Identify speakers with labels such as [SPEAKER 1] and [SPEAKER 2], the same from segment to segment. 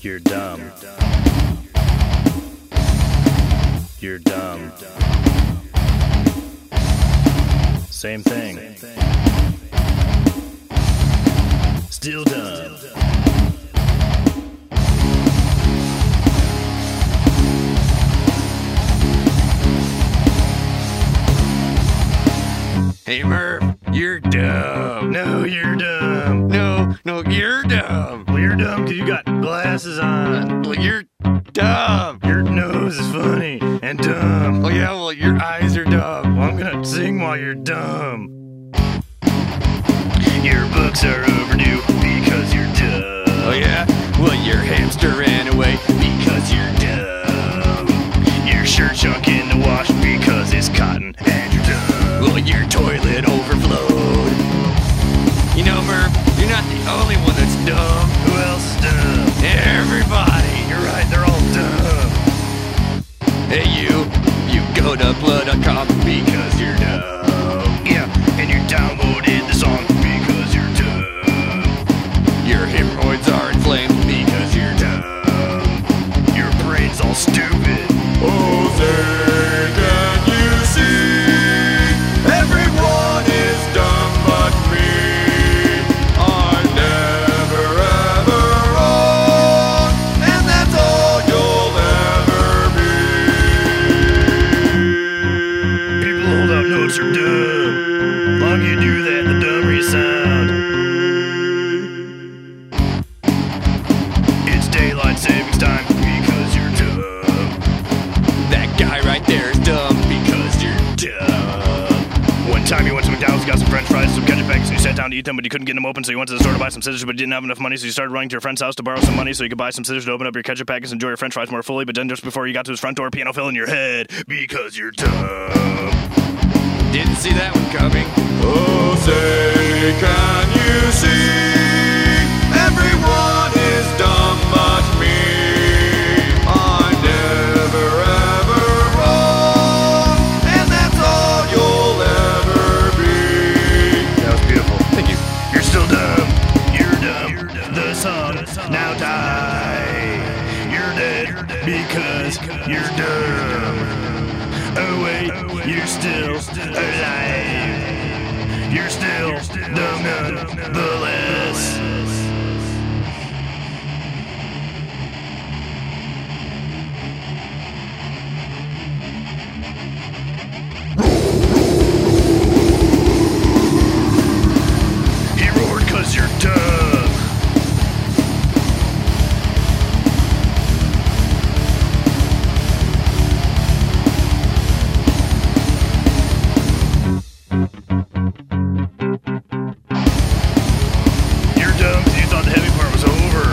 [SPEAKER 1] You're dumb. You're dumb. Same thing. Still dumb.
[SPEAKER 2] Hey Murph, you're dumb.
[SPEAKER 1] No, you're dumb.
[SPEAKER 2] No, you're dumb.
[SPEAKER 1] Well, you're dumb because you got glasses on.
[SPEAKER 2] Well, you're dumb.
[SPEAKER 1] Your nose is funny and dumb.
[SPEAKER 2] Oh yeah, well your eyes are dumb.
[SPEAKER 1] Well, I'm gonna sing while you're dumb. Your books are overdue because you're dumb.
[SPEAKER 2] Oh yeah, well your hamster ran away
[SPEAKER 1] Because you're dumb. Your shirt's junk in the wash because it's cotton and you're dumb.
[SPEAKER 2] Well your toilet overflowed. You know Murph, you're not the only one that's dumb.
[SPEAKER 1] Who else is dumb?
[SPEAKER 2] Everybody.
[SPEAKER 1] You're right, they're all dumb.
[SPEAKER 2] Hey you go to blood.com
[SPEAKER 1] Because you're dumb. Yeah, and you downloaded the song because you're dumb.
[SPEAKER 2] your hemorrhoids are inflamed.
[SPEAKER 1] Because you're dumb. Your brain's all stupid.
[SPEAKER 2] Oh, say, can you see? Everyone is dumb but me. I'm never ever wrong, and that's all you'll ever be.
[SPEAKER 1] People hold up notes are dumb. Long you do that, the dumber you sound. It's daylight savings time because you're dumb.
[SPEAKER 2] That guy right there is dumb.
[SPEAKER 1] Because you're dumb. One time you went to McDonald's, got some french fries, some ketchup packets, and you sat down to eat them, but you couldn't get them open, so you went to the store to buy some scissors, but you didn't have enough money, so you started running to your friend's house to borrow some money so you could buy some scissors to open up your ketchup packets and enjoy your french fries more fully, but then just before you got to his front door, piano fell in your head. Because you're dumb.
[SPEAKER 2] Didn't see that one coming. Oh, say, can you see? Everyone is dumb but me. I'm never ever wrong, and that's all you'll ever be.
[SPEAKER 1] That was beautiful.
[SPEAKER 2] Thank you.
[SPEAKER 1] You're still dumb. You're dumb. The song now die. You're dead because you're dumb. Oh wait, you're still alive. You're still dumb nonetheless. He roared 'cause you're dumb. You're dumb 'cause you thought the heavy part was over.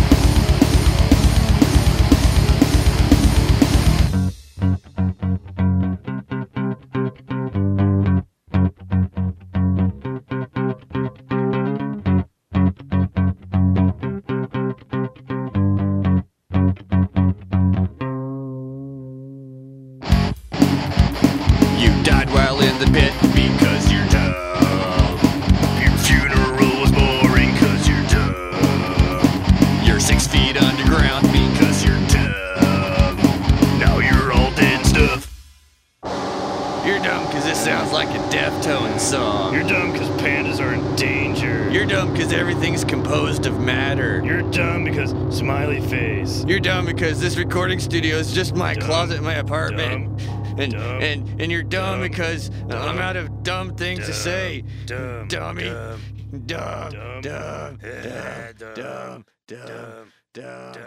[SPEAKER 2] You died while in the pit.
[SPEAKER 1] Because you're dumb. Your funeral was boring 'cause you're dumb.
[SPEAKER 2] You're 6 feet underground.
[SPEAKER 1] Because you're dumb. Now you're all dead and stuff.
[SPEAKER 2] You're dumb because this sounds like a Deftones song.
[SPEAKER 1] You're dumb because pandas are in danger.
[SPEAKER 2] You're dumb because everything's composed of matter.
[SPEAKER 1] You're dumb because smiley face.
[SPEAKER 2] You're dumb because this recording studio is just my
[SPEAKER 1] Dumb.
[SPEAKER 2] closet in my apartment. And
[SPEAKER 1] Dumb.
[SPEAKER 2] and you're dumb,
[SPEAKER 1] Dumb.
[SPEAKER 2] because
[SPEAKER 1] Dumb.
[SPEAKER 2] I'm out of dumb things to
[SPEAKER 1] Dumb.
[SPEAKER 2] say.
[SPEAKER 1] Dumb.
[SPEAKER 2] Dummy.
[SPEAKER 1] Dumb.
[SPEAKER 2] Dumb.
[SPEAKER 1] Dumb.
[SPEAKER 2] Dumb.
[SPEAKER 1] Yeah,
[SPEAKER 2] Dumb.
[SPEAKER 1] dumb.
[SPEAKER 2] Dumb. Dumb.
[SPEAKER 1] Dumb.
[SPEAKER 2] Dumb.